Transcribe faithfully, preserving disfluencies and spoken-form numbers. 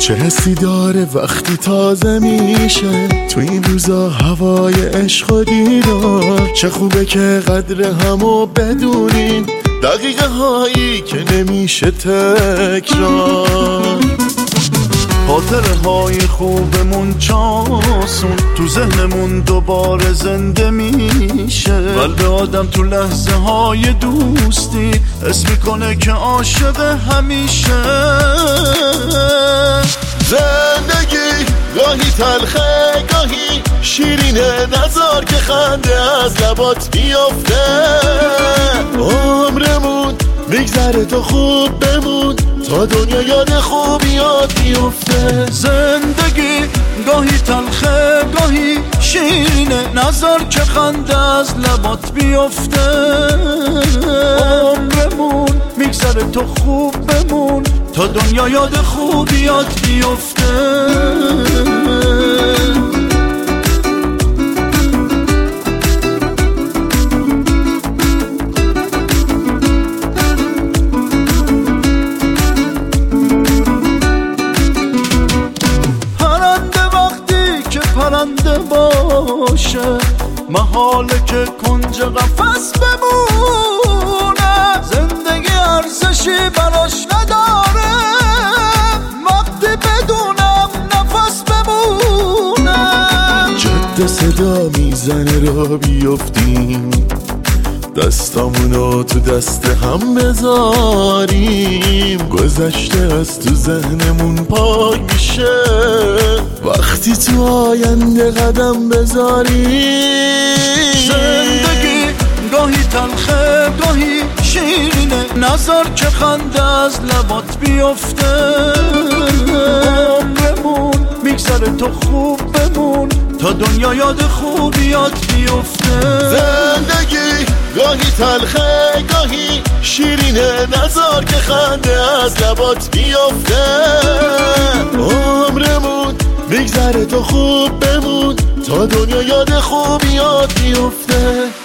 چه حسی داره وقتی تازه میشه تو این روزا هوای عشق و دیدار. چه خوبه که قدر همو بدونیم، دقیقه هایی که نمیشه تکرار. خاطره های خوبمون چاسون تو ذهنمون دوباره زنده میشه. قلب آدم تو لحظه های دوستی حس میکنه که عاشق همیشه. زندگی گاهی تلخه گاهی شیرینه، نذار که خنده از لبات بیفته. عمرمون میگذره تو خوب بمون تا دنیا یاد خوبیات بیفته. زندگی گاهی تلخه گاهی شیرینه، نذار که خنده از لبات بیفته. عمرمون میگذره تو خوب بمون تا دنیا یاد خوبیات بیفته. پرنده باشه محاله که کنج قفس بمونه. زندگی ارزشی براش نداره وقتی بدونم نفس بمونه. جاده صدا میزنه را بیفتیم، دستامونو تو دست هم بذاریم. گذشته از تو ذهنمون پاک میشه وقتی تو آینده قدم بذاریم. زندگی گاهی تلخه گاهی شیرینه، نذار که خنده از لبات بیفته. عمرمون میگذره تو خوب بمون تا دنیا یاد خوبیات بیفته. زندگی گاهی تلخه گاهی شیرینه، نذار که خنده از لبات بیفته. عمرمون میگذره تو خوب بمون تا دنیا یاد خوبیات بیفته.